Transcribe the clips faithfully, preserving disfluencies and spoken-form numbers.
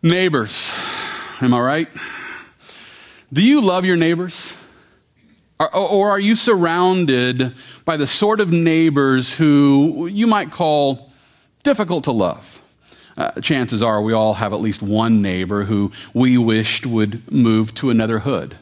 Neighbors, am I right? Do you love your neighbors? Or, or are you surrounded by the sort of neighbors who you might call difficult to love? Uh, chances are we all have at least one neighbor who we wished would move to another hood.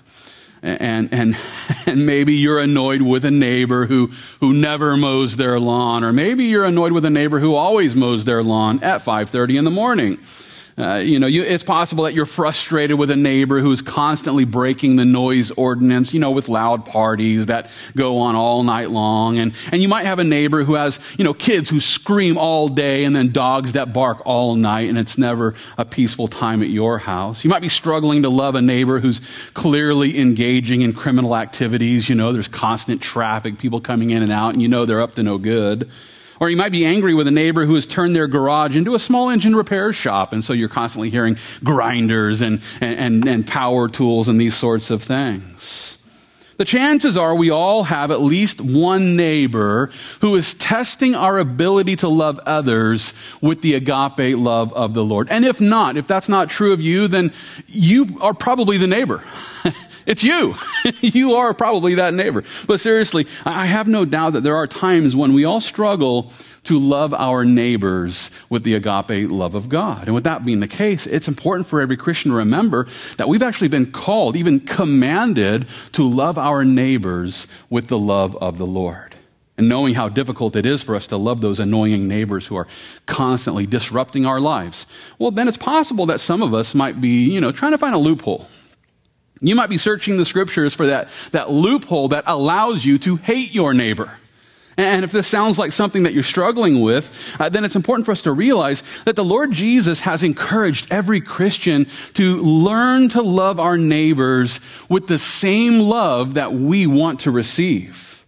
And, and, and maybe you're annoyed with a neighbor who, who never mows their lawn, or maybe you're annoyed with a neighbor who always mows their lawn at five thirty in the morning. Uh, you know, you, it's possible that you're frustrated with a neighbor who's constantly breaking the noise ordinance, you know, with loud parties that go on all night long. And, and you might have a neighbor who has, you know, kids who scream all day and then dogs that bark all night, and it's never a peaceful time at your house. You might be struggling to love a neighbor who's clearly engaging in criminal activities. You know, there's constant traffic, people coming in and out, and you know they're up to no good. Or you might be angry with a neighbor who has turned their garage into a small engine repair shop, and so you're constantly hearing grinders and, and, and power tools and these sorts of things. The chances are we all have at least one neighbor who is testing our ability to love others with the agape love of the Lord. And if not, if that's not true of you, then you are probably the neighbor. It's you. You are probably that neighbor. But seriously, I have no doubt that there are times when we all struggle to love our neighbors with the agape love of God. And with that being the case, it's important for every Christian to remember that we've actually been called, even commanded, to love our neighbors with the love of the Lord. And knowing how difficult it is for us to love those annoying neighbors who are constantly disrupting our lives, well, then it's possible that some of us might be, you know, trying to find a loophole. You might be searching the scriptures for that, that loophole that allows you to hate your neighbor. And if this sounds like something that you're struggling with, uh, then it's important for us to realize that the Lord Jesus has encouraged every Christian to learn to love our neighbors with the same love that we want to receive.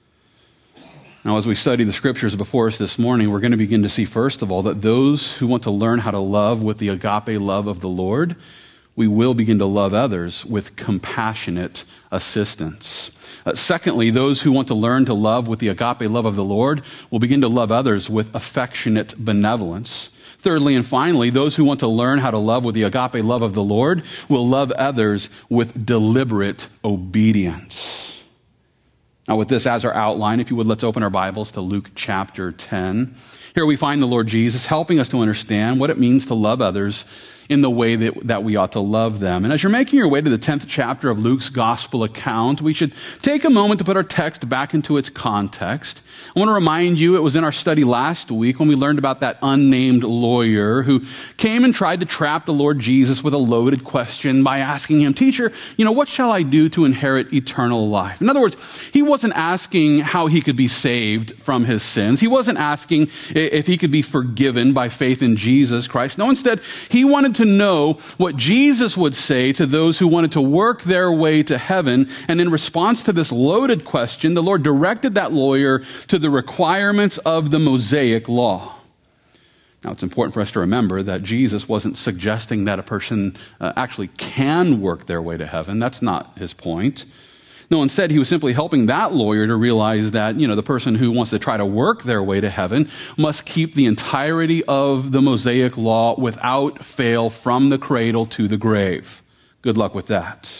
Now, as we study the scriptures before us this morning, we're going to begin to see, first of all, that those who want to learn how to love with the agape love of the Lord, we will begin to love others with compassionate assistance. Uh, secondly, those who want to learn to love with the agape love of the Lord will begin to love others with affectionate benevolence. Thirdly and finally, those who want to learn how to love with the agape love of the Lord will love others with deliberate obedience. Now, with this as our outline, if you would, let's open our Bibles to Luke chapter ten. Here we find the Lord Jesus helping us to understand what it means to love others in the way that, that we ought to love them. And as you're making your way to the tenth chapter of Luke's gospel account, we should take a moment to put our text back into its context. I want to remind you, it was in our study last week when we learned about that unnamed lawyer who came and tried to trap the Lord Jesus with a loaded question by asking him, "Teacher, you know, what shall I do to inherit eternal life?" In other words, he wasn't asking how he could be saved from his sins. He wasn't asking if he could be forgiven by faith in Jesus Christ. No, instead, he wanted to know what Jesus would say to those who wanted to work their way to heaven. And in response to this loaded question, the Lord directed that lawyer to the requirements of the Mosaic law. Now, it's important for us to remember that Jesus wasn't suggesting that a person uh, actually can work their way to heaven. That's not his point. No, instead, he was simply helping that lawyer to realize that, you know, the person who wants to try to work their way to heaven must keep the entirety of the Mosaic law without fail from the cradle to the grave. Good luck with that.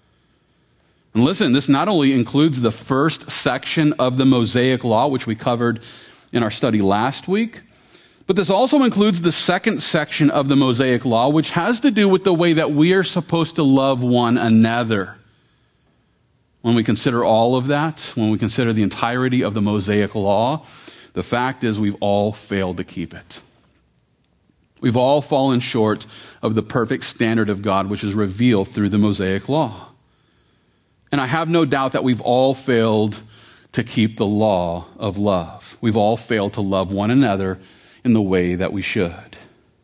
And listen, this not only includes the first section of the Mosaic law, which we covered in our study last week, but this also includes the second section of the Mosaic law, which has to do with the way that we are supposed to love one another. When we consider all of that, when we consider the entirety of the Mosaic law, the fact is we've all failed to keep it. We've all fallen short of the perfect standard of God, which is revealed through the Mosaic law. And I have no doubt that we've all failed to keep the law of love. We've all failed to love one another in the way that we should.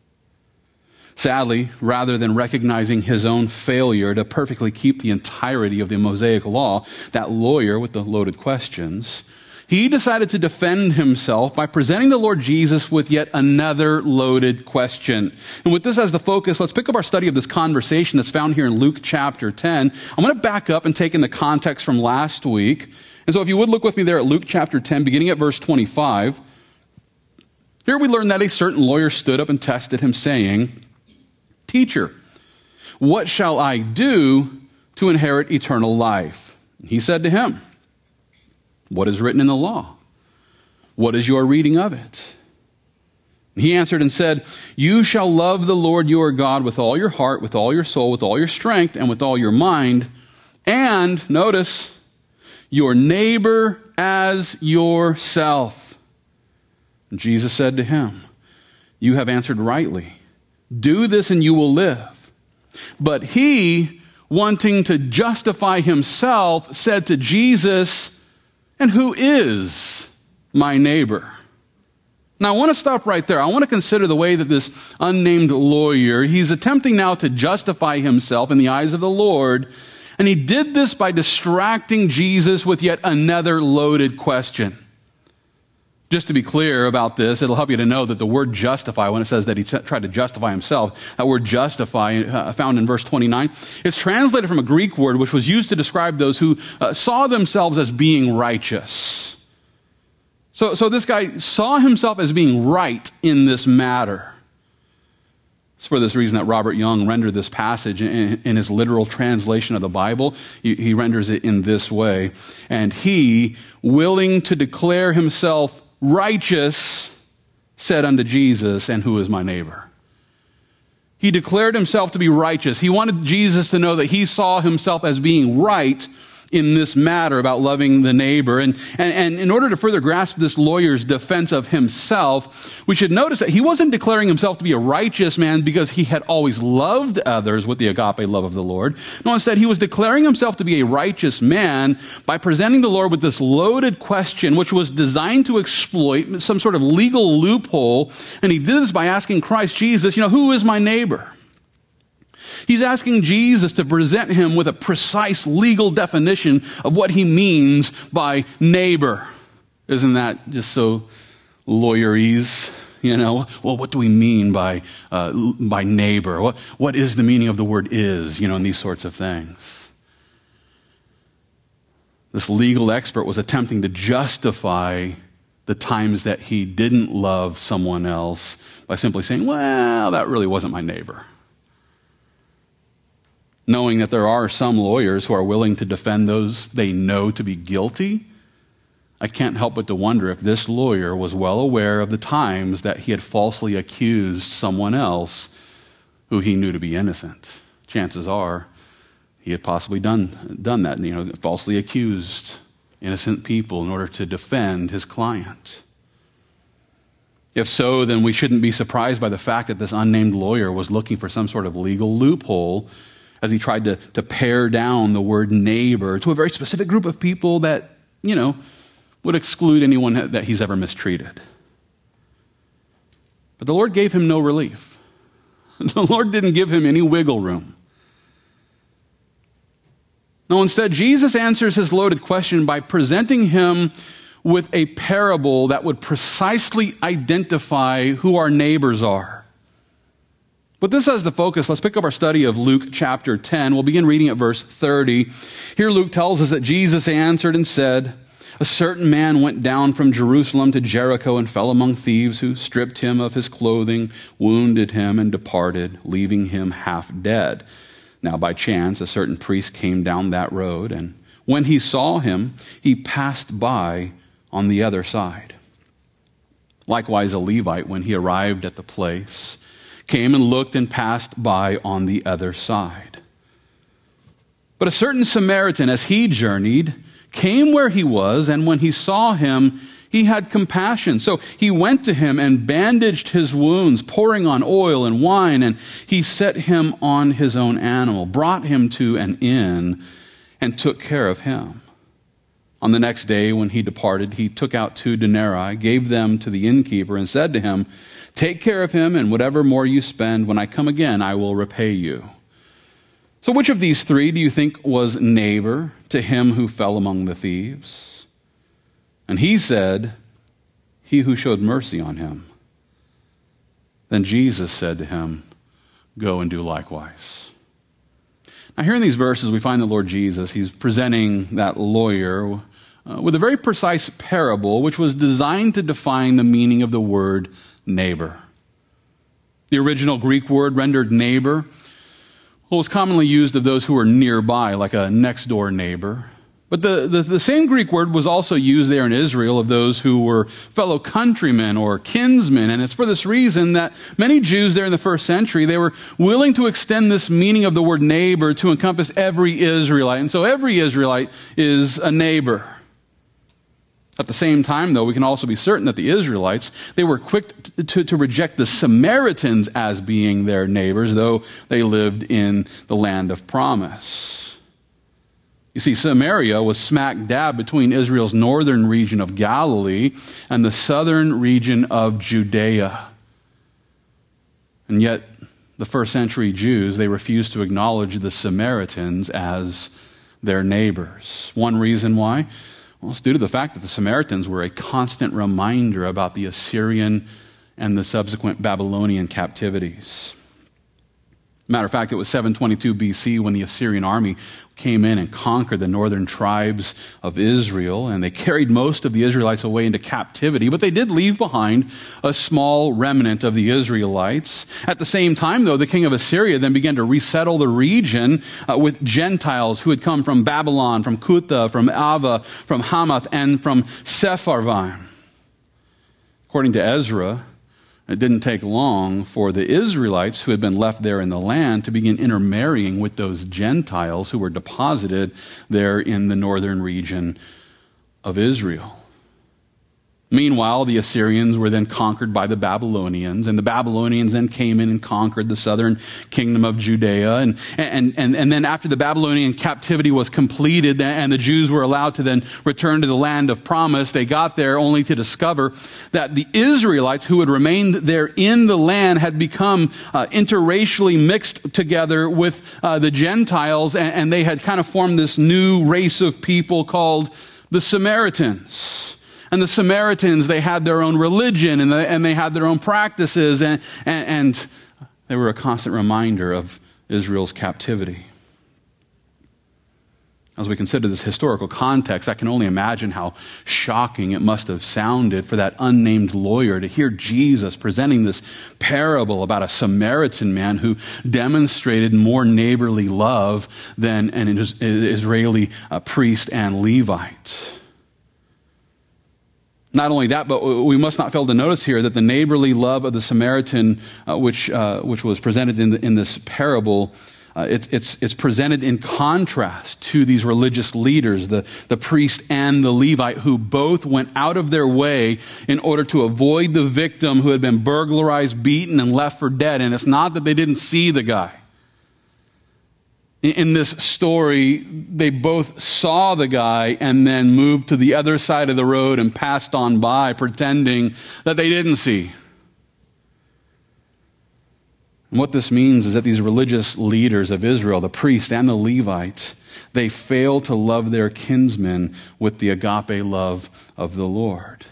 Sadly, rather than recognizing his own failure to perfectly keep the entirety of the Mosaic law, that lawyer with the loaded questions, he decided to defend himself by presenting the Lord Jesus with yet another loaded question. And with this as the focus, let's pick up our study of this conversation that's found here in Luke chapter ten. I'm going to back up and take in the context from last week. And so if you would look with me there at Luke chapter ten, beginning at verse twenty-five. Here we learn that a certain lawyer stood up and tested him, saying, "Teacher, what shall I do to inherit eternal life?" He said to him, "What is written in the law? What is your reading of it?" He answered and said, "You shall love the Lord your God with all your heart, with all your soul, with all your strength, and with all your mind. And," notice, "your neighbor as yourself." And Jesus said to him, "You have answered rightly. Do this and you will live." But he, wanting to justify himself, said to Jesus, "And who is my neighbor?" Now, I want to stop right there. I want to consider the way that this unnamed lawyer, he's attempting now to justify himself in the eyes of the Lord, and he did this by distracting Jesus with yet another loaded question. Just to be clear about this, it'll help you to know that the word justify, when it says that he t- tried to justify himself, that word justify, uh, found in verse twenty-nine, is translated from a Greek word which was used to describe those who uh, saw themselves as being righteous. So, so this guy saw himself as being right in this matter. It's for this reason that Robert Young rendered this passage in, in his literal translation of the Bible. He, he renders it in this way. "And he, willing to declare himself righteous, said unto Jesus, and who is my neighbor?" He declared himself to be righteous. He wanted Jesus to know that he saw himself as being right in this matter about loving the neighbor. And, and, and in order to further grasp this lawyer's defense of himself, we should notice that he wasn't declaring himself to be a righteous man because he had always loved others with the agape love of the Lord. No, instead, he was declaring himself to be a righteous man by presenting the Lord with this loaded question, which was designed to exploit some sort of legal loophole. And he did this by asking Christ Jesus, you know, who is my neighbor? He's asking Jesus to present him with a precise legal definition of what he means by neighbor. Isn't that just so lawyerese? You know, well, what do we mean by uh, by neighbor? What what is the meaning of the word "is"? You know, and these sorts of things. This legal expert was attempting to justify the times that he didn't love someone else by simply saying, "Well, that really wasn't my neighbor." Knowing that there are some lawyers who are willing to defend those they know to be guilty, I can't help but to wonder if this lawyer was well aware of the times that he had falsely accused someone else who he knew to be innocent. Chances are he had possibly done, done that, you know, falsely accused innocent people in order to defend his client. If so, then we shouldn't be surprised by the fact that this unnamed lawyer was looking for some sort of legal loophole as he tried to, to pare down the word neighbor to a very specific group of people that, you know, would exclude anyone that he's ever mistreated. But the Lord gave him no relief. The Lord didn't give him any wiggle room. No, instead, Jesus answers his loaded question by presenting him with a parable that would precisely identify who our neighbors are. But this as the focus, let's pick up our study of Luke chapter ten. We'll begin reading at verse thirty. Here Luke tells us that Jesus answered and said, "A certain man went down from Jerusalem to Jericho and fell among thieves who stripped him of his clothing, wounded him, and departed, leaving him half dead. Now by chance a certain priest came down that road, and when he saw him, he passed by on the other side. Likewise a Levite, when he arrived at the place, came and looked and passed by on the other side. But a certain Samaritan, as he journeyed, came where he was, and when he saw him, he had compassion. So he went to him and bandaged his wounds, pouring on oil and wine, and he set him on his own animal, brought him to an inn, and took care of him. On the next day, when he departed, he took out two denarii, gave them to the innkeeper, and said to him, 'Take care of him, and whatever more you spend, when I come again, I will repay you.' So which of these three do you think was neighbor to him who fell among the thieves?" And he said, "He who showed mercy on him." Then Jesus said to him, "Go and do likewise." Now here in these verses, we find the Lord Jesus, he's presenting that lawyer uh, with a very precise parable, which was designed to define the meaning of the word neighbor. The original Greek word rendered neighbor well, was commonly used of those who were nearby, like a next-door neighbor. But the, the, the same Greek word was also used there in Israel of those who were fellow countrymen or kinsmen. And it's for this reason that many Jews there in the first century, they were willing to extend this meaning of the word neighbor to encompass every Israelite. And so every Israelite is a neighbor. At the same time, though, we can also be certain that the Israelites, they were quick to, to, to reject the Samaritans as being their neighbors, though they lived in the land of promise. You see, Samaria was smack dab between Israel's northern region of Galilee and the southern region of Judea. And yet, the first century Jews, they refused to acknowledge the Samaritans as their neighbors. One reason why? Well, it's due to the fact that the Samaritans were a constant reminder about the Assyrian and the subsequent Babylonian captivities. Matter of fact, it was seven twenty-two B C when the Assyrian army came in and conquered the northern tribes of Israel, and they carried most of the Israelites away into captivity, but they did leave behind a small remnant of the Israelites. At the same time, though, the king of Assyria then began to resettle the region uh, with Gentiles who had come from Babylon, from Cutha, from Ava, from Hamath, and from Sepharvaim. According to Ezra, it didn't take long for the Israelites who had been left there in the land to begin intermarrying with those Gentiles who were deposited there in the northern region of Israel. Meanwhile, the Assyrians were then conquered by the Babylonians, and the Babylonians then came in and conquered the southern kingdom of Judea. And, and, and, and then after the Babylonian captivity was completed and the Jews were allowed to then return to the land of promise, they got there only to discover that the Israelites who had remained there in the land had become uh, interracially mixed together with uh, the Gentiles, and, and they had kind of formed this new race of people called the Samaritans. And the Samaritans, they had their own religion and, the, and they had their own practices, and, and, and they were a constant reminder of Israel's captivity. As we consider this historical context, I can only imagine how shocking it must have sounded for that unnamed lawyer to hear Jesus presenting this parable about a Samaritan man who demonstrated more neighborly love than an Israeli uh, priest and Levite. Not only that, but we must not fail to notice here that the neighborly love of the Samaritan, uh, which uh, which was presented in the, in this parable, uh, it, it's it's presented in contrast to these religious leaders, the the priest and the Levite, who both went out of their way in order to avoid the victim who had been burglarized, beaten, and left for dead. And it's not that they didn't see the guy. In this story, they both saw the guy and then moved to the other side of the road and passed on by, pretending that they didn't see. And what this means is that these religious leaders of Israel, the priest and the Levite, they fail to love their kinsmen with the agape love of the Lord.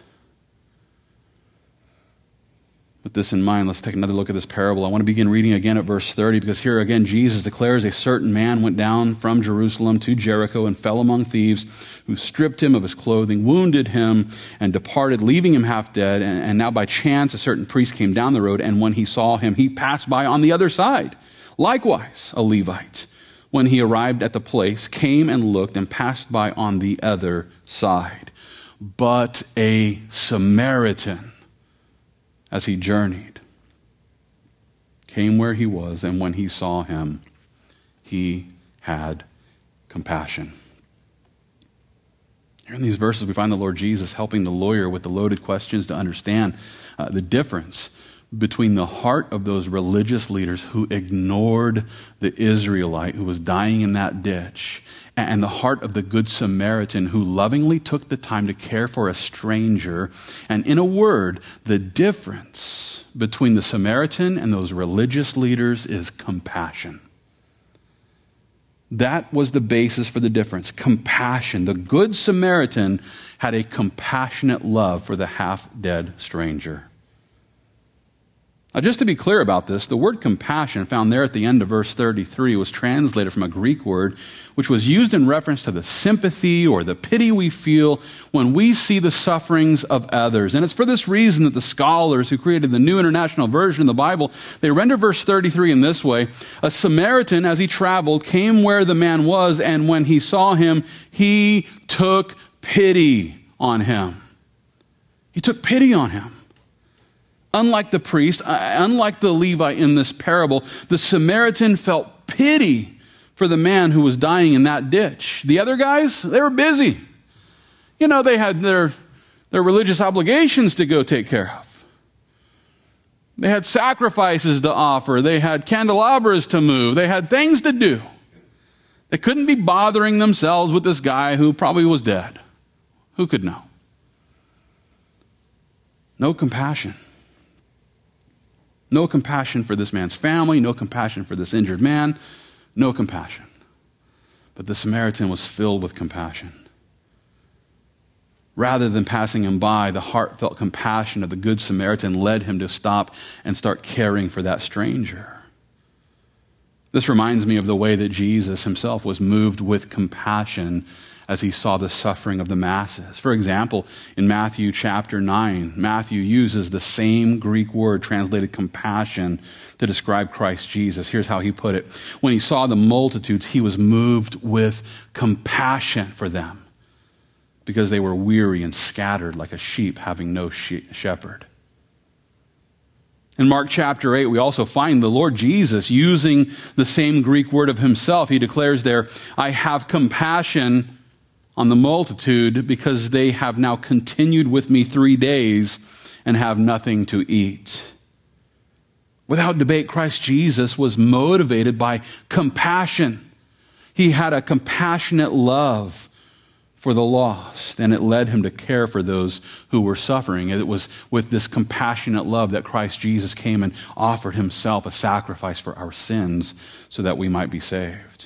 With this in mind, let's take another look at this parable. I want to begin reading again at verse thirty, because here again Jesus declares, a certain man went down from Jerusalem to Jericho and fell among thieves, who stripped him of his clothing, wounded him, and departed, leaving him half dead. And, and now by chance a certain priest came down the road, and when he saw him, he passed by on the other side. Likewise, a Levite, when he arrived at the place, came and looked and passed by on the other side. But a Samaritan, as he journeyed, came where he was, and when he saw him, he had compassion. Here in these verses, we find the Lord Jesus helping the lawyer with the loaded questions to understand uh, the difference between the heart of those religious leaders who ignored the Israelite who was dying in that ditch, and the heart of the Good Samaritan who lovingly took the time to care for a stranger. And in a word, the difference between the Samaritan and those religious leaders is compassion. That was the basis for the difference. Compassion. The Good Samaritan had a compassionate love for the half-dead stranger. Now, just to be clear about this, the word compassion found there at the end of verse thirty-three was translated from a Greek word which was used in reference to the sympathy or the pity we feel when we see the sufferings of others. And it's for this reason that the scholars who created the New International Version of the Bible, they render verse thirty-three in this way: a Samaritan, as he traveled, came where the man was, and when he saw him, he took pity on him. He took pity on him. Unlike the priest, unlike the Levite in this parable, the Samaritan felt pity for the man who was dying in that ditch. The other guys, they were busy. You know, they had their, their religious obligations to go take care of. They had sacrifices to offer. They had candelabras to move. They had things to do. They couldn't be bothering themselves with this guy who probably was dead. Who could know? No compassion. No compassion for this man's family, no compassion for this injured man, no compassion. But the Samaritan was filled with compassion. Rather than passing him by, the heartfelt compassion of the Good Samaritan led him to stop and start caring for that stranger. This reminds me of the way that Jesus himself was moved with compassion as he saw the suffering of the masses. For example, in Matthew chapter nine, Matthew uses the same Greek word translated compassion to describe Christ Jesus. Here's how he put it. When he saw the multitudes, he was moved with compassion for them because they were weary and scattered like a sheep having no she- shepherd. In Mark chapter eight, we also find the Lord Jesus using the same Greek word of himself. He declares there, I have compassion on the multitude because they have now continued with me three days and have nothing to eat. Without debate, Christ Jesus was motivated by compassion. He had a compassionate love for the lost, and it led him to care for those who were suffering. It was with this compassionate love that Christ Jesus came and offered himself a sacrifice for our sins so that we might be saved.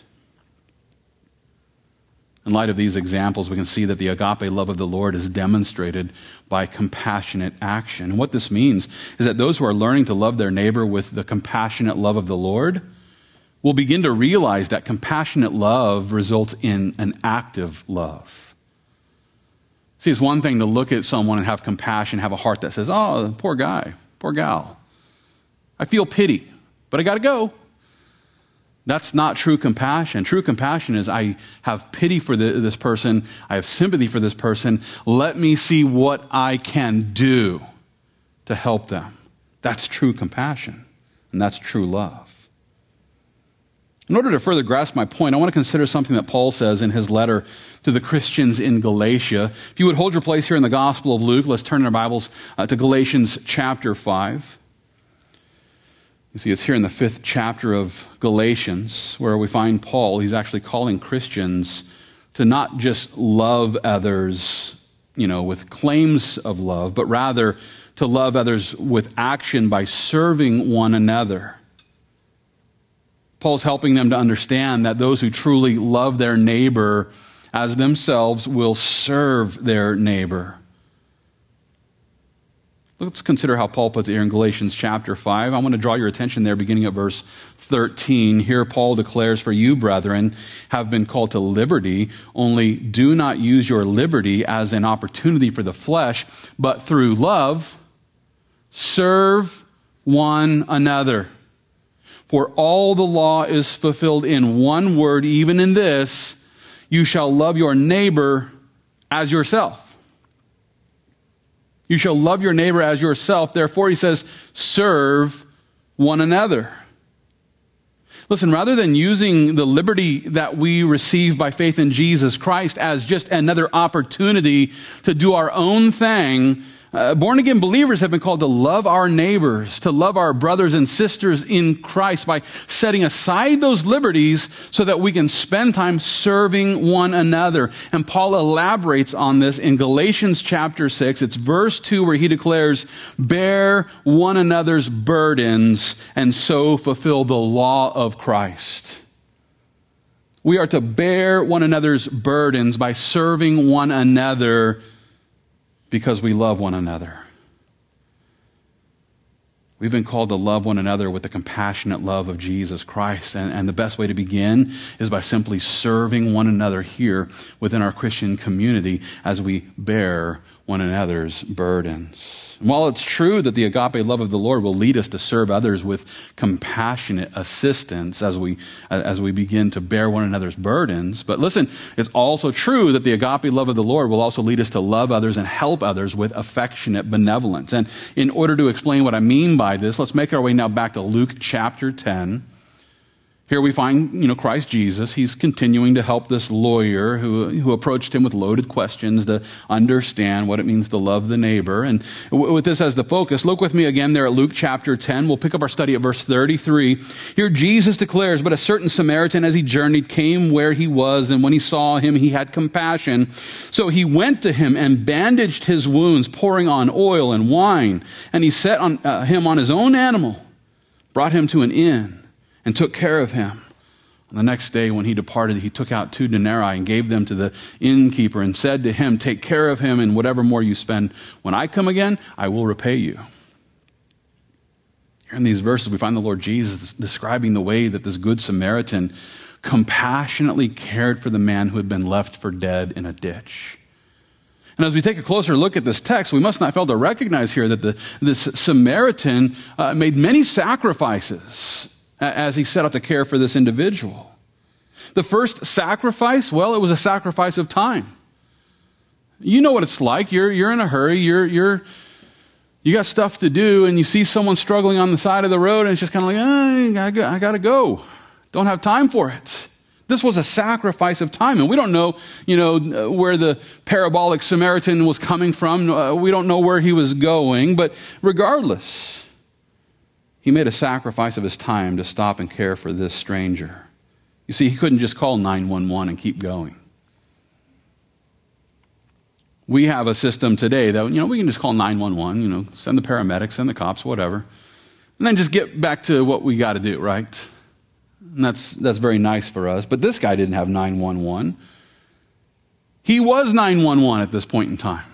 In light of these examples, we can see that the agape love of the Lord is demonstrated by compassionate action. And what this means is that those who are learning to love their neighbor with the compassionate love of the Lord will begin to realize that compassionate love results in an active love. See, it's one thing to look at someone and have compassion, have a heart that says, oh, poor guy, poor gal. I feel pity, but I got to go. That's not true compassion. True compassion is I have pity for the, this person. I have sympathy for this person. Let me see what I can do to help them. That's true compassion, and that's true love. In order to further grasp my point, I want to consider something that Paul says in his letter to the Christians in Galatia. If you would hold your place here in the Gospel of Luke, let's turn our Bibles uh, to Galatians chapter five. You see, it's here in the fifth chapter of Galatians where we find Paul. He's actually calling Christians to not just love others, you know, with claims of love, but rather to love others with action by serving one another. Paul's helping them to understand that those who truly love their neighbor as themselves will serve their neighbor. Let's consider how Paul puts it here in Galatians chapter five. I want to draw your attention there beginning at verse thirteen. Here Paul declares, for you, brethren, have been called to liberty, only do not use your liberty as an opportunity for the flesh, but through love, serve one another. For all the law is fulfilled in one word, even in this, you shall love your neighbor as yourself. You shall love your neighbor as yourself. Therefore, he says, serve one another. Listen, rather than using the liberty that we receive by faith in Jesus Christ as just another opportunity to do our own thing, uh, born-again believers have been called to love our neighbors, to love our brothers and sisters in Christ by setting aside those liberties so that we can spend time serving one another. And Paul elaborates on this in Galatians chapter six. It's verse two where he declares, bear one another's burdens and so fulfill the law of Christ. We are to bear one another's burdens by serving one another because we love one another. We've been called to love one another with the compassionate love of Jesus Christ. And, and the best way to begin is by simply serving one another here within our Christian community as we bear one another's burdens. And while it's true that the agape love of the Lord will lead us to serve others with compassionate assistance as we, as we begin to bear one another's burdens, but listen, it's also true that the agape love of the Lord will also lead us to love others and help others with affectionate benevolence. And in order to explain what I mean by this, let's make our way now back to Luke chapter ten. Here we find, you know, Christ Jesus. He's continuing to help this lawyer who, who approached him with loaded questions to understand what it means to love the neighbor. And w- with this as the focus, look with me again there at Luke chapter ten. We'll pick up our study at verse thirty-three. Here Jesus declares, "But a certain Samaritan as he journeyed came where he was, and when he saw him, he had compassion. So he went to him and bandaged his wounds, pouring on oil and wine. And he set on, uh, him on his own animal, brought him to an inn, and took care of him. On the next day when he departed, he took out two denarii and gave them to the innkeeper and said to him, 'Take care of him, and whatever more you spend, when I come again, I will repay you.'" Here in these verses, we find the Lord Jesus describing the way that this good Samaritan compassionately cared for the man who had been left for dead in a ditch. And as we take a closer look at this text, we must not fail to recognize here that the, this Samaritan uh, made many sacrifices as he set out to care for this individual. The first sacrifice, well, it was a sacrifice of time. You know what it's like. You're, you're in a hurry. You're, you're, you got stuff to do, and you see someone struggling on the side of the road, and it's just kind of like, oh, I gotta, I gotta go. Don't have time for it. This was a sacrifice of time, and we don't know, you know, where the parabolic Samaritan was coming from. Uh, we don't know where he was going, but regardless, he made a sacrifice of his time to stop and care for this stranger. You see, he couldn't just call nine one one and keep going. We have a system today that, you know, we can just call nine one one, you know, send the paramedics, send the cops, whatever, and then just get back to what we got to do, right? And that's, that's very nice for us. But this guy didn't have nine one one. He was nine one one at this point in time.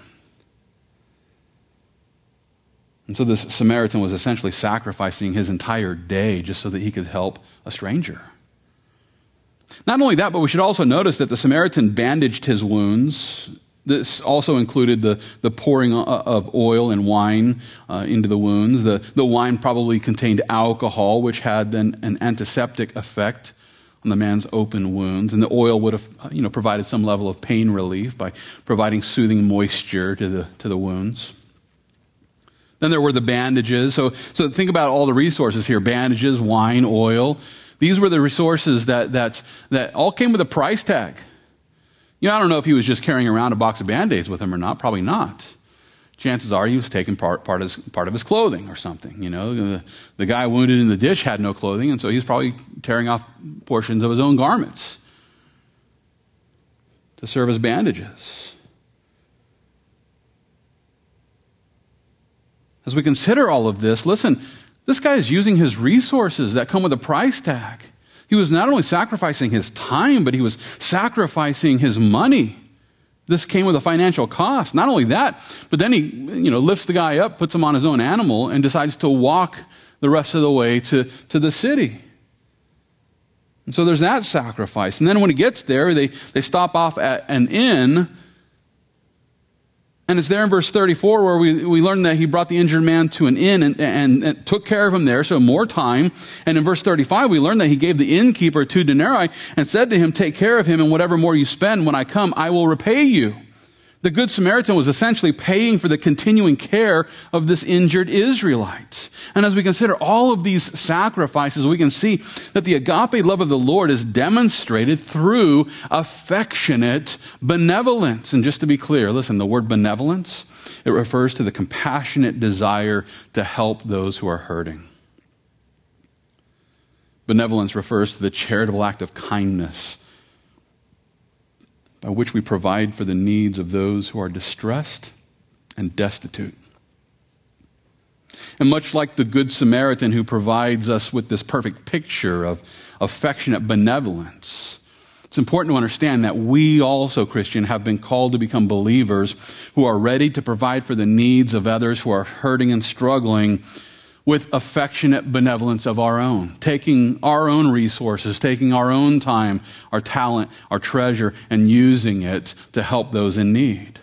And so this Samaritan was essentially sacrificing his entire day just so that he could help a stranger. Not only that, but we should also notice that the Samaritan bandaged his wounds. This also included the, the pouring of oil and wine uh, into the wounds. The, the wine probably contained alcohol, which had then an antiseptic effect on the man's open wounds. And the oil would have, you know, provided some level of pain relief by providing soothing moisture to the, to the wounds. Then there were the bandages. So, so think about all the resources here. Bandages, wine, oil. These were the resources that, that, that all came with a price tag. You know, I don't know if he was just carrying around a box of Band-Aids with him or not. Probably not. Chances are he was taking part, part, of, his, part of his clothing or something. You know, the, the guy wounded in the ditch had no clothing, and so he was probably tearing off portions of his own garments to serve as bandages. As we consider all of this, listen, this guy is using his resources that come with a price tag. He was not only sacrificing his time, but he was sacrificing his money. This came with a financial cost. Not only that, but then he, you know, lifts the guy up, puts him on his own animal, and decides to walk the rest of the way to, to the city. And so there's that sacrifice. And then when he gets there, they, they stop off at an inn. And it's there in verse thirty-four where we, we learn that he brought the injured man to an inn and, and, and took care of him there, so more time. And in verse thirty-five, we learn that he gave the innkeeper two denarii and said to him, "Take care of him, and whatever more you spend, when I come, I will repay you." The Good Samaritan was essentially paying for the continuing care of this injured Israelite. And as we consider all of these sacrifices, we can see that the agape love of the Lord is demonstrated through affectionate benevolence. And just to be clear, listen, the word benevolence, it refers to the compassionate desire to help those who are hurting. Benevolence refers to the charitable act of kindness by which we provide for the needs of those who are distressed and destitute. And much like the Good Samaritan who provides us with this perfect picture of affectionate benevolence, it's important to understand that we also, Christian, have been called to become believers who are ready to provide for the needs of others who are hurting and struggling with affectionate benevolence of our own, taking our own resources, taking our own time, our talent, our treasure, and using it to help those in need.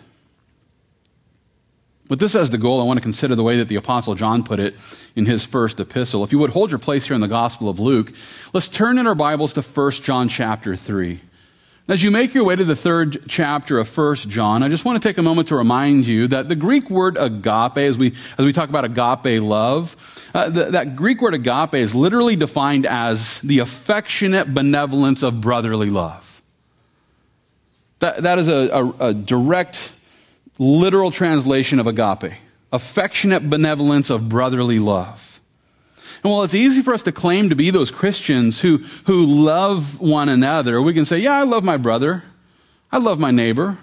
With this as the goal, I want to consider the way that the Apostle John put it in his first epistle. If you would hold your place here in the Gospel of Luke, let's turn in our Bibles to First John chapter three. As you make your way to the third chapter of First John, I just want to take a moment to remind you that the Greek word agape, as we as we talk about agape love, uh, the, that Greek word agape is literally defined as the affectionate benevolence of brotherly love. That, that is a, a, a direct literal translation of agape, affectionate benevolence of brotherly love. And while it's easy for us to claim to be those Christians who, who love one another, we can say, yeah, I love my brother. I love my neighbor.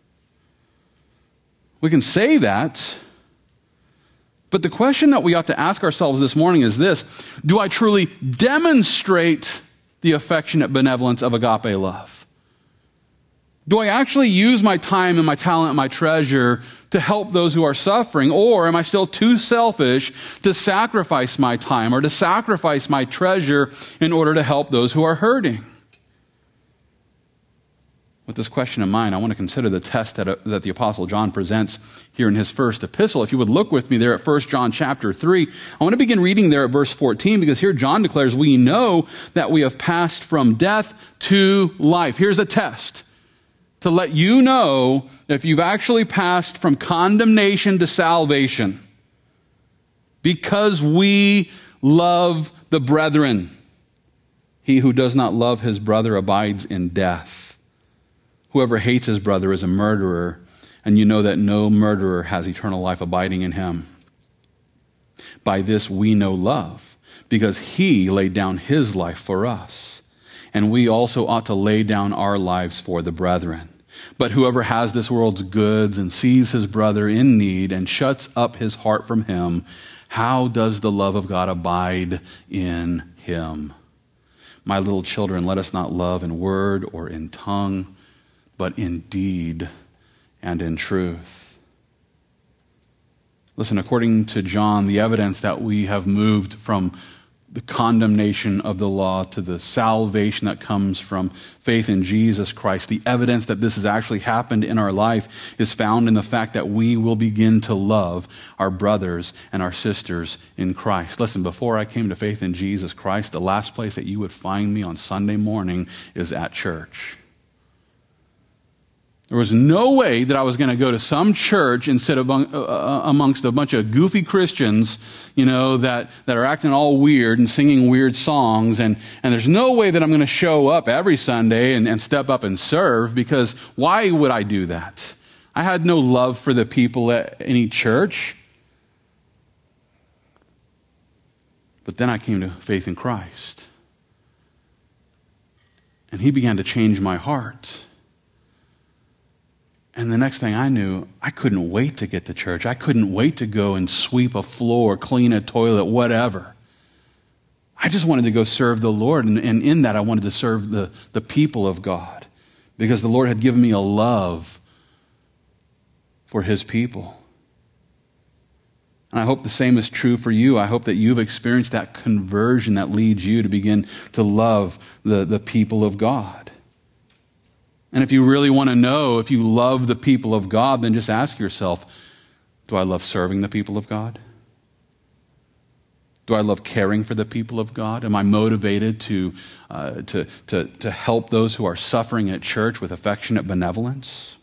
We can say that. But the question that we ought to ask ourselves this morning is this: do I truly demonstrate the affectionate benevolence of agape love? Do I actually use my time and my talent and my treasure to help those who are suffering? Or am I still too selfish to sacrifice my time or to sacrifice my treasure in order to help those who are hurting? With this question in mind, I want to consider the test that, uh, that the Apostle John presents here in his first epistle. If you would look with me there at First John chapter three, I want to begin reading there at verse fourteen, because here John declares, we know that we have passed from death to life. Here's a test to let you know if you've actually passed from condemnation to salvation. Because we love the brethren. He who does not love his brother abides in death. Whoever hates his brother is a murderer, and you know that no murderer has eternal life abiding in him. By this we know love, because he laid down his life for us, and we also ought to lay down our lives for the brethren. But whoever has this world's goods and sees his brother in need and shuts up his heart from him, how does the love of God abide in him? My little children, let us not love in word or in tongue, but in deed and in truth. Listen, according to John, the evidence that we have moved from the condemnation of the law to the salvation that comes from faith in Jesus Christ, the evidence that this has actually happened in our life is found in the fact that we will begin to love our brothers and our sisters in Christ. Listen, before I came to faith in Jesus Christ, the last place that you would find me on Sunday morning is at church. There was no way that I was going to go to some church and sit among, uh, amongst a bunch of goofy Christians, you know, that, that are acting all weird and singing weird songs. And, and there's no way that I'm going to show up every Sunday and, and step up and serve, because why would I do that? I had no love for the people at any church. But then I came to faith in Christ. And he began to change my heart. And the next thing I knew, I couldn't wait to get to church. I couldn't wait to go and sweep a floor, clean a toilet, whatever. I just wanted to go serve the Lord. And, and in that, I wanted to serve the, the people of God, because the Lord had given me a love for his people. And I hope the same is true for you. I hope that you've experienced that conversion that leads you to begin to love the, the people of God. And if you really want to know if you love the people of God, then just ask yourself, do I love serving the people of God? Do I love caring for the people of God? Am I motivated to, uh, to, to, to help those who are suffering at church with affectionate benevolence?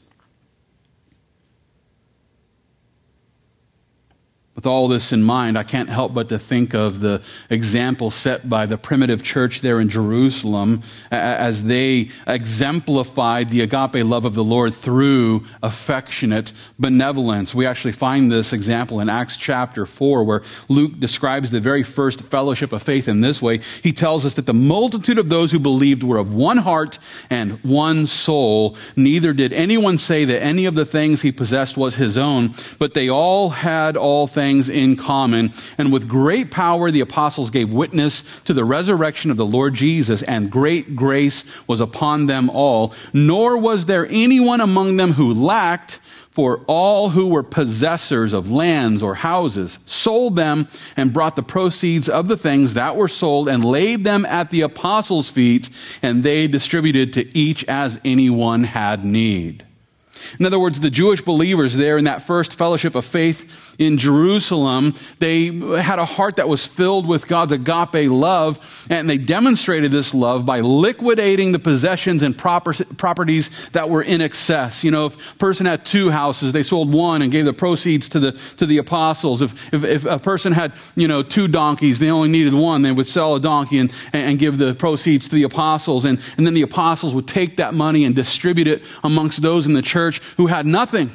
With all this in mind, I can't help but to think of the example set by the primitive church there in Jerusalem as they exemplified the agape love of the Lord through affectionate benevolence. We actually find this example in Acts chapter four, where Luke describes the very first fellowship of faith in this way. He tells us that the multitude of those who believed were of one heart and one soul. Neither did anyone say that any of the things he possessed was his own, but they all had all things things in common. And with great power, the apostles gave witness to the resurrection of the Lord Jesus, and great grace was upon them all. Nor was there anyone among them who lacked, for all who were possessors of lands or houses sold them and brought the proceeds of the things that were sold and laid them at the apostles' feet, and they distributed to each as anyone had need. In other words, the Jewish believers there in that first fellowship of faith in Jerusalem, they had a heart that was filled with God's agape love, and they demonstrated this love by liquidating the possessions and proper, properties that were in excess. You know, if a person had two houses, they sold one and gave the proceeds to the to the apostles. If if, if a person had, you know, two donkeys, they only needed one, they would sell a donkey and, and give the proceeds to the apostles. And, and then the apostles would take that money and distribute it amongst those in the church who had nothing.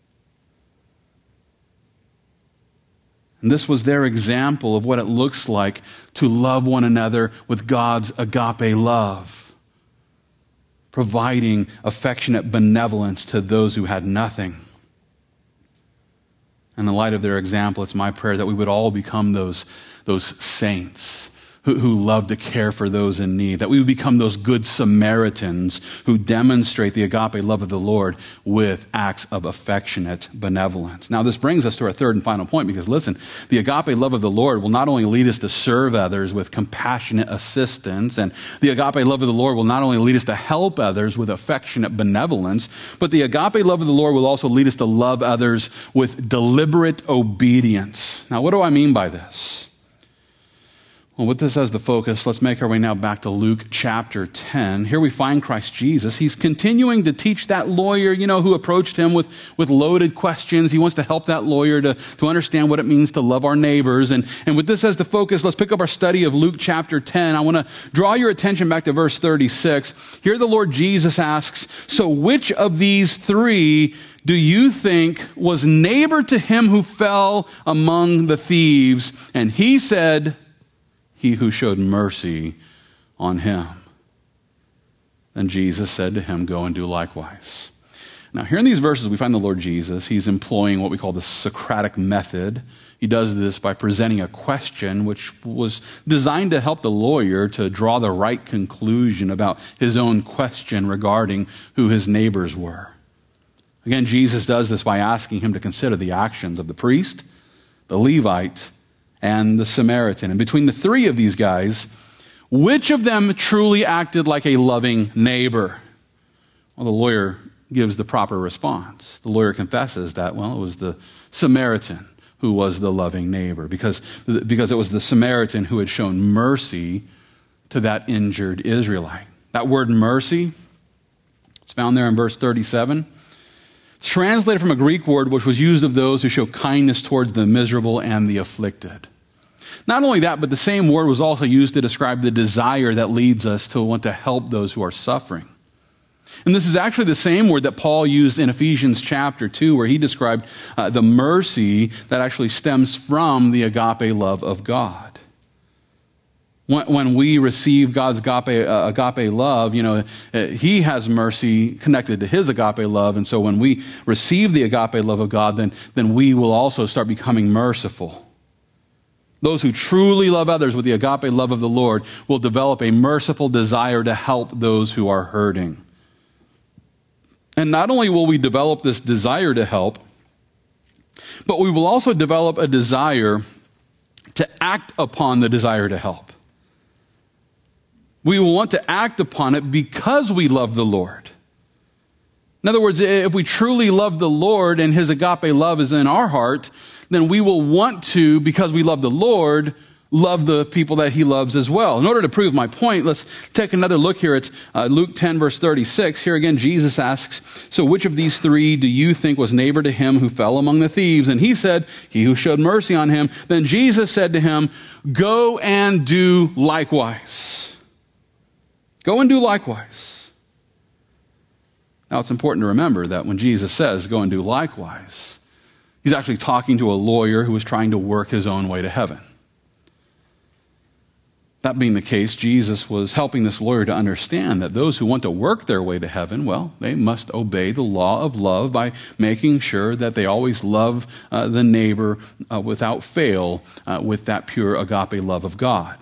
And this was their example of what it looks like to love one another with God's agape love, providing affectionate benevolence to those who had nothing. In the light of their example, it's my prayer that we would all become those, those saints who, who love to care for those in need, that we would become those good Samaritans who demonstrate the agape love of the Lord with acts of affectionate benevolence. Now, this brings us to our third and final point, because listen, the agape love of the Lord will not only lead us to serve others with compassionate assistance, and the agape love of the Lord will not only lead us to help others with affectionate benevolence, but the agape love of the Lord will also lead us to love others with deliberate obedience. Now, what do I mean by this? Well, with this as the focus, let's make our way now back to Luke chapter ten. Here we find Christ Jesus. He's continuing to teach that lawyer, you know, who approached him with, with loaded questions. He wants to help that lawyer to, to understand what it means to love our neighbors. And, and with this as the focus, let's pick up our study of Luke chapter ten. I want to draw your attention back to verse thirty-six. Here the Lord Jesus asks, "So which of these three do you think was neighbor to him who fell among the thieves?" And he said, "He who showed mercy on him." And Jesus said to him, "Go and do likewise." Now, here in these verses, we find the Lord Jesus. He's employing what we call the Socratic method. He does this by presenting a question which was designed to help the lawyer to draw the right conclusion about his own question regarding who his neighbors were. Again, Jesus does this by asking him to consider the actions of the priest, the Levite, and the Samaritan. And between the three of these guys, which of them truly acted like a loving neighbor? Well, the lawyer gives the proper response. The lawyer confesses that, well, it was the Samaritan who was the loving neighbor, because, because it was the Samaritan who had shown mercy to that injured Israelite. That word mercy, it's found there in verse thirty-seven. It's translated from a Greek word which was used of those who show kindness towards the miserable and the afflicted. Not only that, but the same word was also used to describe the desire that leads us to want to help those who are suffering. And this is actually the same word that Paul used in Ephesians chapter two, where he described uh, the mercy that actually stems from the agape love of God. When we receive God's agape, uh, agape love, you know, uh, he has mercy connected to his agape love. And so when we receive the agape love of God, then, then we will also start becoming merciful. Those who truly love others with the agape love of the Lord will develop a merciful desire to help those who are hurting. And not only will we develop this desire to help, but we will also develop a desire to act upon the desire to help. We will want to act upon it because we love the Lord. In other words, if we truly love the Lord and his agape love is in our heart, then we will want to, because we love the Lord, love the people that he loves as well. In order to prove my point, let's take another look here at uh, Luke ten, verse thirty-six. Here again, Jesus asks, "So which of these three do you think was neighbor to him who fell among the thieves?" And he said, "He who showed mercy on him." Then Jesus said to him, "Go and do likewise." Go and do likewise. Now, it's important to remember that when Jesus says, "Go and do likewise," he's actually talking to a lawyer who was trying to work his own way to heaven. That being the case, Jesus was helping this lawyer to understand that those who want to work their way to heaven, well, they must obey the law of love by making sure that they always love uh, the neighbor uh, without fail uh, with that pure agape love of God.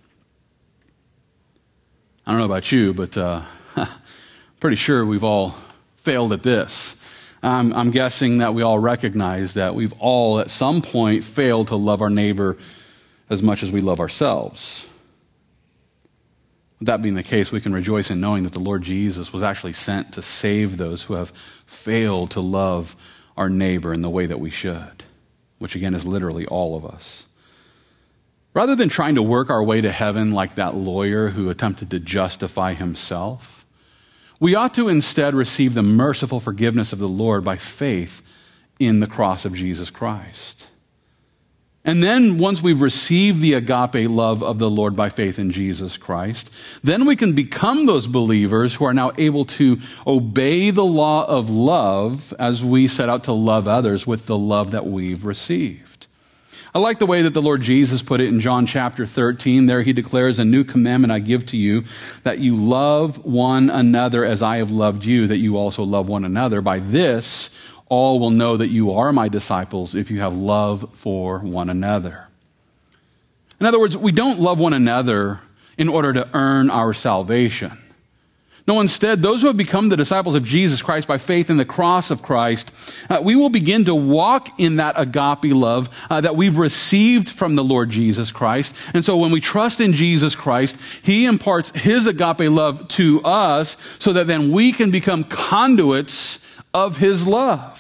I don't know about you, but uh, I'm pretty sure we've all failed at this. I'm, I'm guessing that we all recognize that we've all at some point failed to love our neighbor as much as we love ourselves. With that being the case, we can rejoice in knowing that the Lord Jesus was actually sent to save those who have failed to love our neighbor in the way that we should, which again is literally all of us. Rather than trying to work our way to heaven like that lawyer who attempted to justify himself, we ought to instead receive the merciful forgiveness of the Lord by faith in the cross of Jesus Christ. And then once we've received the agape love of the Lord by faith in Jesus Christ, then we can become those believers who are now able to obey the law of love as we set out to love others with the love that we've received. I like the way that the Lord Jesus put it in John chapter thirteen. There he declares, "A new commandment I give to you, that you love one another as I have loved you, that you also love one another. By this all will know that you are my disciples if you have love for one another." In other words, we don't love one another in order to earn our salvation. No, instead, those who have become the disciples of Jesus Christ by faith in the cross of Christ, uh, we will begin to walk in that agape love uh, that we've received from the Lord Jesus Christ. And so when we trust in Jesus Christ, he imparts his agape love to us so that then we can become conduits of his love.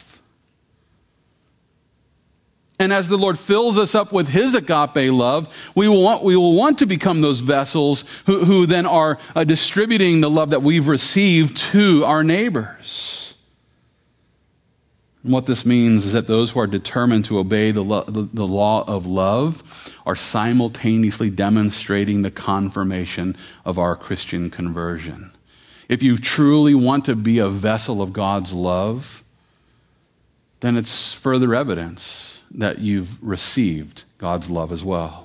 And as the Lord fills us up with his agape love, we will want, we will want to become those vessels who, who then are uh, distributing the love that we've received to our neighbors. And what this means is that those who are determined to obey the, lo- the, the law of love are simultaneously demonstrating the confirmation of our Christian conversion. If you truly want to be a vessel of God's love, then it's further evidence that you've received God's love as well.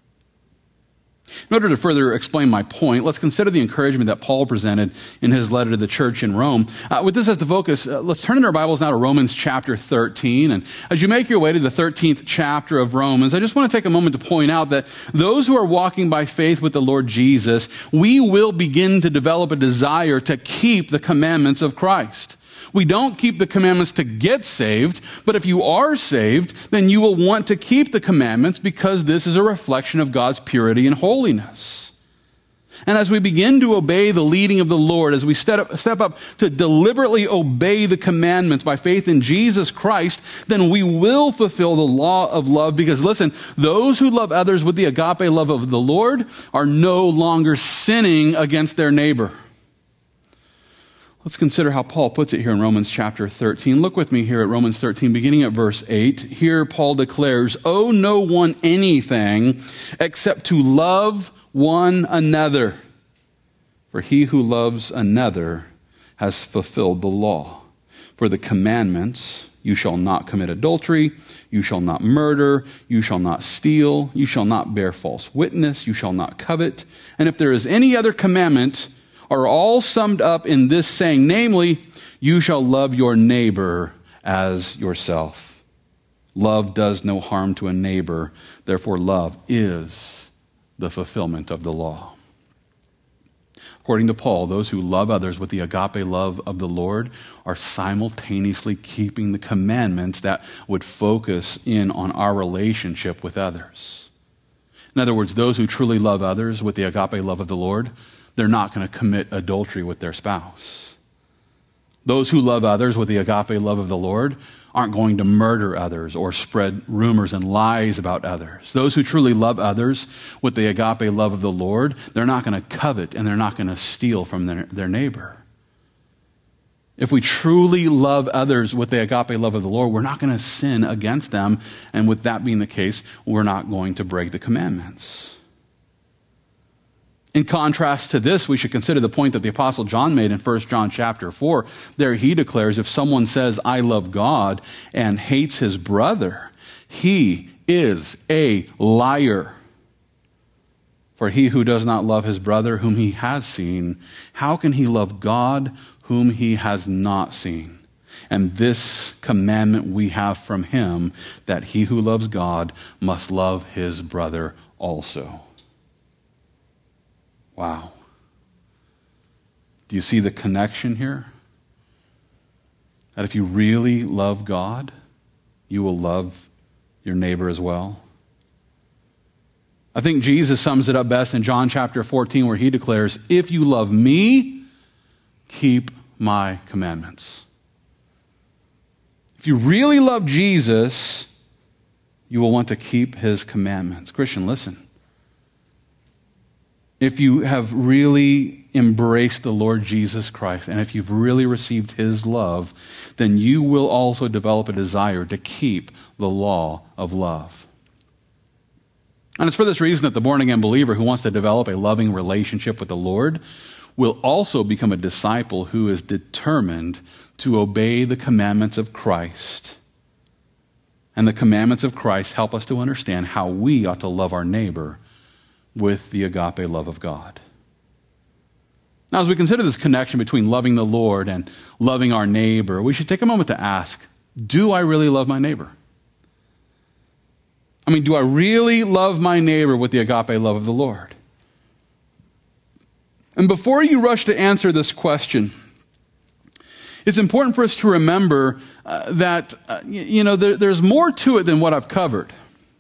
In order to further explain my point, let's consider the encouragement that Paul presented in his letter to the church in Rome. Uh, with this as the focus, uh, let's turn in our Bibles now to Romans chapter thirteen. And as you make your way to the thirteenth chapter of Romans, I just want to take a moment to point out that those who are walking by faith with the Lord Jesus, we will begin to develop a desire to keep the commandments of Christ. We don't keep the commandments to get saved, but if you are saved, then you will want to keep the commandments because this is a reflection of God's purity and holiness. And as we begin to obey the leading of the Lord, as we step up, step up to deliberately obey the commandments by faith in Jesus Christ, then we will fulfill the law of love because, listen, those who love others with the agape love of the Lord are no longer sinning against their neighbor. Let's consider how Paul puts it here in Romans chapter thirteen. Look with me here at Romans thirteen, beginning at verse eight. Here Paul declares, "Owe no one anything except to love one another. For he who loves another has fulfilled the law. For the commandments, you shall not commit adultery, you shall not murder, you shall not steal, you shall not bear false witness, you shall not covet. And if there is any other commandment, are all summed up in this saying, namely, you shall love your neighbor as yourself. Love does no harm to a neighbor, therefore love is the fulfillment of the law." According to Paul, those who love others with the agape love of the Lord are simultaneously keeping the commandments that would focus in on our relationship with others. In other words, those who truly love others with the agape love of the Lord, they're not going to commit adultery with their spouse. Those who love others with the agape love of the Lord aren't going to murder others or spread rumors and lies about others. Those who truly love others with the agape love of the Lord, they're not going to covet and they're not going to steal from their, their neighbor. If we truly love others with the agape love of the Lord, we're not going to sin against them. And with that being the case, we're not going to break the commandments. In contrast to this, we should consider the point that the Apostle John made in First John chapter four. There he declares, if someone says, "I love God," and hates his brother, he is a liar. For he who does not love his brother whom he has seen, how can he love God whom he has not seen? And this commandment we have from him, that he who loves God must love his brother also. Wow. Do you see the connection here? That if you really love God, you will love your neighbor as well. I think Jesus sums it up best in John chapter fourteen, where he declares, if you love me, keep my commandments. If you really love Jesus, you will want to keep his commandments. Christian, listen. If you have really embraced the Lord Jesus Christ, and if you've really received his love, then you will also develop a desire to keep the law of love. And it's for this reason that the born-again believer who wants to develop a loving relationship with the Lord will also become a disciple who is determined to obey the commandments of Christ. And the commandments of Christ help us to understand how we ought to love our neighbor with the agape love of God. Now, as we consider this connection between loving the Lord and loving our neighbor, we should take a moment to ask, do I really love my neighbor? I mean, do I really love my neighbor with the agape love of the Lord? And before you rush to answer this question, it's important for us to remember uh, that, uh, you know, there, there's more to it than what I've covered.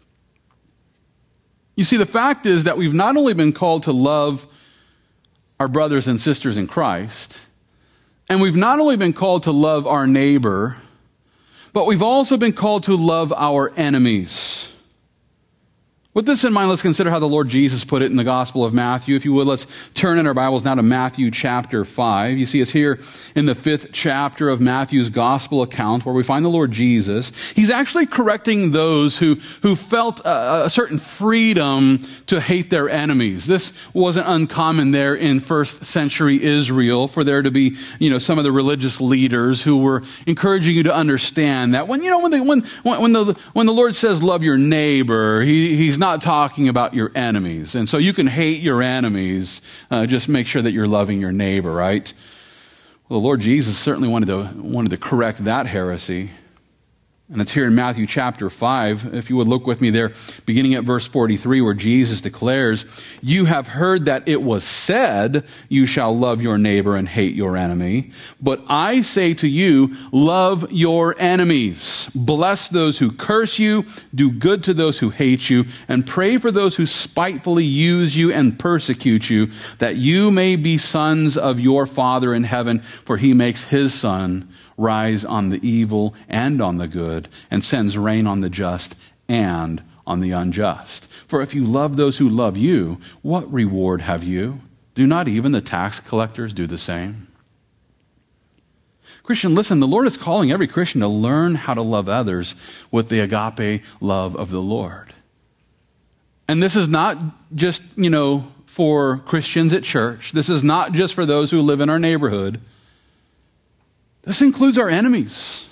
You see, the fact is that we've not only been called to love our brothers and sisters in Christ, and we've not only been called to love our neighbor, but we've also been called to love our enemies. With this in mind, let's consider how the Lord Jesus put it in the Gospel of Matthew. If you would, let's turn in our Bibles now to Matthew chapter five. You see us here in the fifth chapter of Matthew's Gospel account, where we find the Lord Jesus. He's actually correcting those who, who felt a, a certain freedom to hate their enemies. This wasn't uncommon there in first century Israel, for there to be, you know, some of the religious leaders who were encouraging you to understand that when, you know, when, they, when, when, the, when the Lord says love your neighbor, he, he's not talking about your enemies. And so you can hate your enemies, uh, just make sure that you're loving your neighbor, right? Well, the Lord Jesus certainly wanted to, wanted to correct that heresy. And it's here in Matthew chapter five. If you would look with me there, beginning at verse forty-three, where Jesus declares, you have heard that it was said, you shall love your neighbor and hate your enemy. But I say to you, love your enemies. Bless those who curse you. Do good to those who hate you. And pray for those who spitefully use you and persecute you, that you may be sons of your Father in heaven, for he makes his sun rise on the evil and on the good, and sends rain on the just and on the unjust. For if you love those who love you, what reward have you? Do not even the tax collectors do the same? Christian, listen, the Lord is calling every Christian to learn how to love others with the agape love of the Lord. And this is not just, you know, for Christians at church. This is not just for those who live in our neighborhood. This includes our enemies.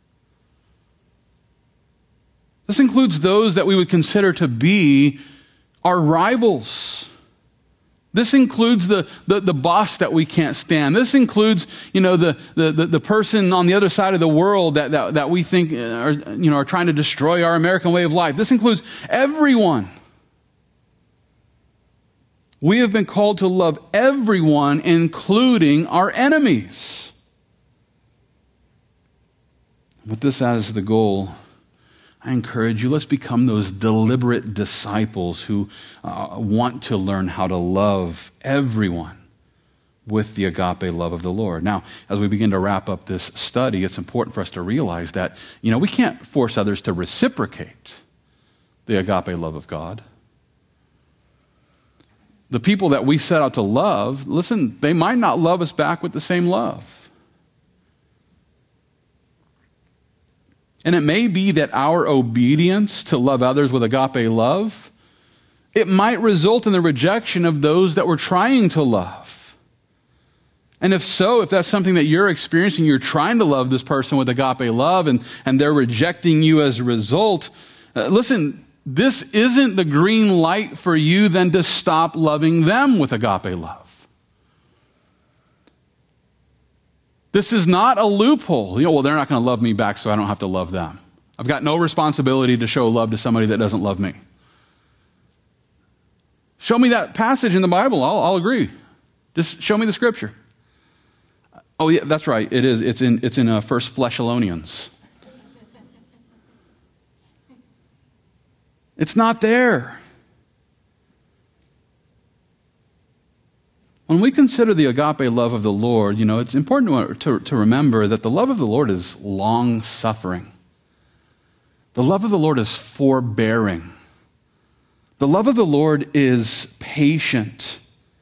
This includes those that we would consider to be our rivals. This includes the, the, the boss that we can't stand. This includes, you know, the, the, the, the person on the other side of the world that, that, that we think are, you know, are trying to destroy our American way of life. This includes everyone. We have been called to love everyone, including our enemies. With this as the goal, I encourage you, let's become those deliberate disciples who uh, want to learn how to love everyone with the agape love of the Lord. Now, as we begin to wrap up this study, it's important for us to realize that, you know, we can't force others to reciprocate the agape love of God. The people that we set out to love, listen, they might not love us back with the same love. And it may be that our obedience to love others with agape love, it might result in the rejection of those that we're trying to love. And if so, if that's something that you're experiencing, you're trying to love this person with agape love and, and they're rejecting you as a result, uh, listen, this isn't the green light for you then to stop loving them with agape love. This is not a loophole. You know, well, they're not going to love me back, so I don't have to love them. I've got no responsibility to show love to somebody that doesn't love me. Show me that passage in the Bible. I'll, I'll agree. Just show me the scripture. Oh, yeah, that's right. It is. It's in, it's in uh, First Thessalonians. It's not there. When we consider the agape love of the Lord, you know, it's important to, to, to remember that the love of the Lord is long-suffering. The love of the Lord is forbearing. The love of the Lord is patient.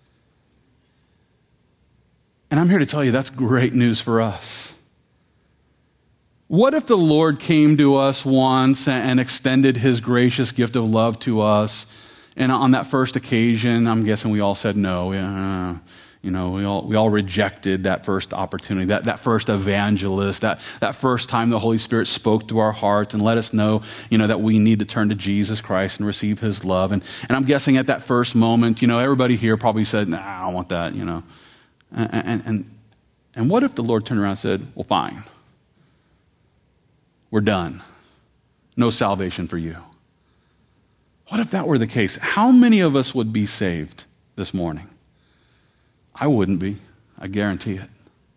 And I'm here to tell you that's great news for us. What if the Lord came to us once and extended his gracious gift of love to us, and on that first occasion, I'm guessing we all said no. Yeah, you know, we all we all rejected that first opportunity, that, that first evangelist, that, that first time the Holy Spirit spoke to our hearts and let us know, you know, that we need to turn to Jesus Christ and receive his love. And, and I'm guessing at that first moment, you know, everybody here probably said, nah, I don't want that, you know. And, and, and, and what if the Lord turned around and said, well, fine. We're done. No salvation for you. What if that were the case? How many of us would be saved this morning? I wouldn't be. I guarantee it.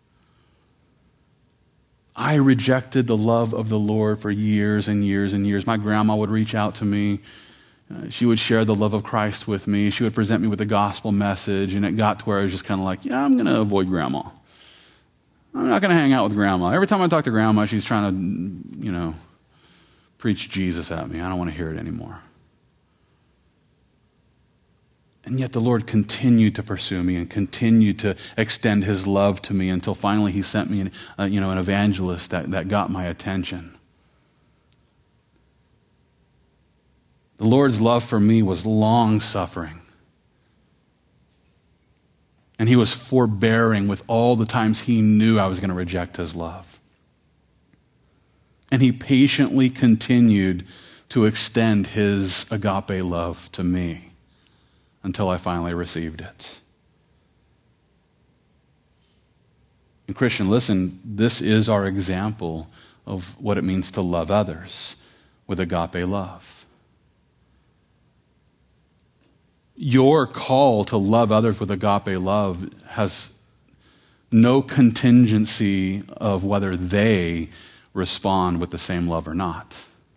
I rejected the love of the Lord for years and years and years. My grandma would reach out to me. Uh, she would share the love of Christ with me. She would present me with the gospel message, and it got to where I was just kind of like, yeah, I'm going to avoid grandma. I'm not going to hang out with grandma. Every time I talk to grandma, she's trying to, you know, preach Jesus at me. I don't want to hear it anymore. And yet the Lord continued to pursue me and continued to extend his love to me until finally he sent me an, uh, you know, an evangelist that, that got my attention. The Lord's love for me was long-suffering. And he was forbearing with all the times he knew I was going to reject his love. And he patiently continued to extend his agape love to me until I finally received it. And Christian, listen, this is our example of what it means to love others with agape love. Your call to love others with agape love has no contingency of whether they respond with the same love or not.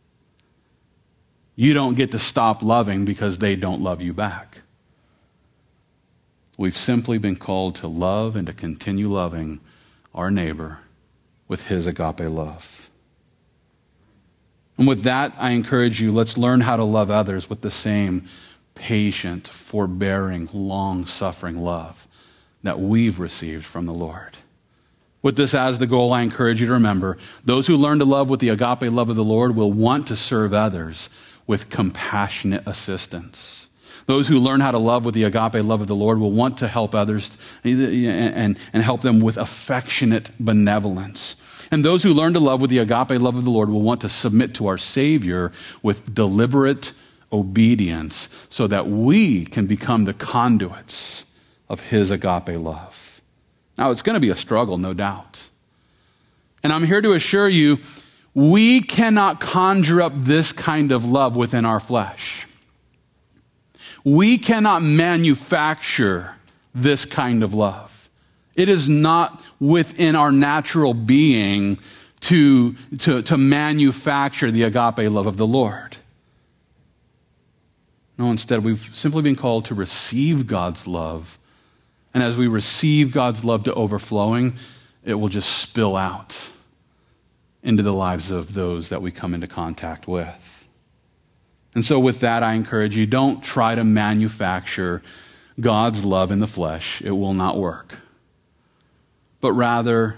You don't get to stop loving because they don't love you back. We've simply been called to love and to continue loving our neighbor with his agape love. And with that, I encourage you, let's learn how to love others with the same patient, forbearing, long-suffering love that we've received from the Lord. With this as the goal, I encourage you to remember, those who learn to love with the agape love of the Lord will want to serve others with compassionate assistance. Those who learn how to love with the agape love of the Lord will want to help others and, and, and help them with affectionate benevolence. And those who learn to love with the agape love of the Lord will want to submit to our Savior with deliberate obedience so that we can become the conduits of his agape love. Now, it's going to be a struggle, no doubt. And I'm here to assure you, we cannot conjure up this kind of love within our flesh. We cannot manufacture this kind of love. It is not within our natural being to, to, to manufacture the agape love of the Lord. No, instead, we've simply been called to receive God's love. And as we receive God's love to overflowing, it will just spill out into the lives of those that we come into contact with. And so with that, I encourage you, don't try to manufacture God's love in the flesh. It will not work. But rather,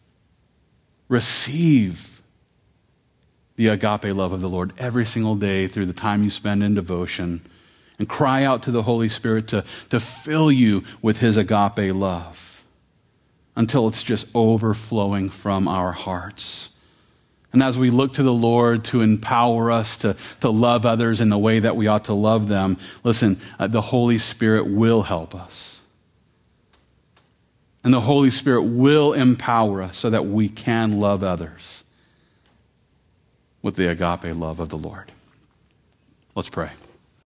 receive the agape love of the Lord every single day through the time you spend in devotion, and cry out to the Holy Spirit to, to fill you with his agape love until it's just overflowing from our hearts. And as we look to the Lord to empower us to, to love others in the way that we ought to love them, listen, uh, the Holy Spirit will help us. And the Holy Spirit will empower us so that we can love others with the agape love of the Lord. Let's pray.